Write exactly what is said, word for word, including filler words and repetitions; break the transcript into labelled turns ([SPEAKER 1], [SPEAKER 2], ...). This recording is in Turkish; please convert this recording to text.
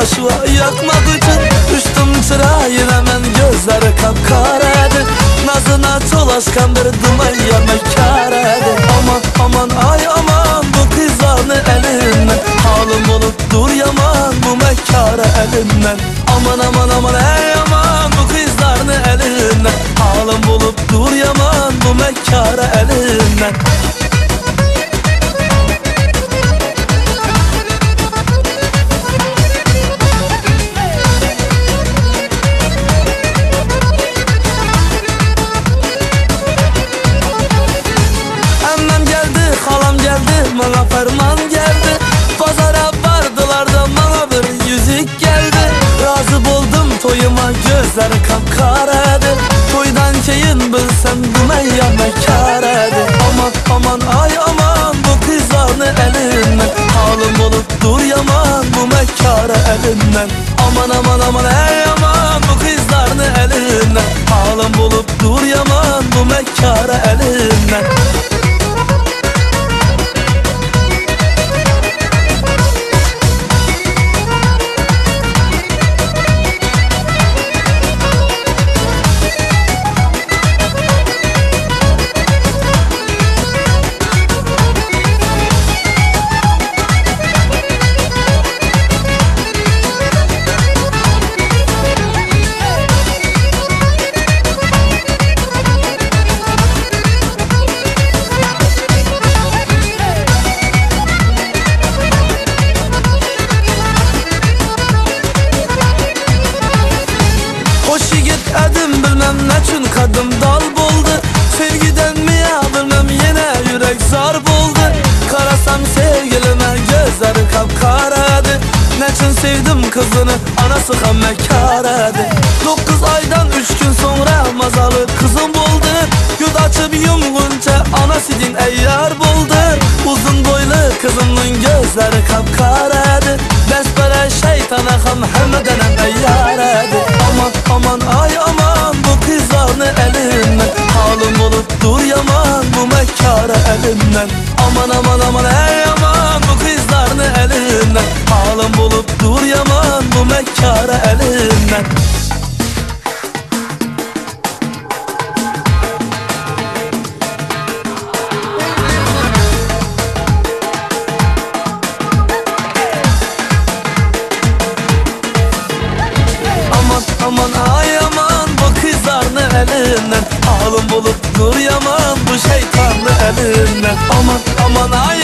[SPEAKER 1] şua yakmak için düştüm çırağına men gözleri kapkaradı. Nazına çolaşkan bir duman yanmak karadı. Aman aman ay aman bu kızlarını elinden, halim olup dur yaman bu mekkara elinden. Aman aman aman ey aman bu kızlarını elinden, halim olup dur yaman bu mekkara elinden. Bana ferman geldi, pazara vardılar da bana bir yüzük geldi. Razı buldum toyuma gözleri kapkaradı. Toydan keyin bilsem dümen yanmak karadı. Aman aman ay aman bu kızlarını elinden, halim olup dur yaman bu mekkara elinden. Aman aman aman ey aman bu kızlarını elinden, halim olup dur yaman bu mekkara elinden. Edim bilmem neçün kadım dal buldu. Sevgiden mi ya bilmem yine yürek zar buldu. Karasam sevgilime gözleri kapkaradı. Neçün sevdim kızını anası ham mekkaradı. Dokuz aydan üç gün sonra mazalı kızım buldu. Yüz açıp yumgunca anası din eyyar buldu. Uzun boylu kızımın gözleri kapkaradı. Besbere şeytana ham hemmedenem eyyaradı. Aman aman ay aman bu kızlarını elinden, halim olup dur yaman bu mekkara elinden. Aman aman aman ey aman bu kızlarını elinden, halim olup dur yaman bu mekkara elinden. Aman ay aman bu kızlarını elinden, halim bulup dur yaman bu şeytanlı elinden. Aman aman ay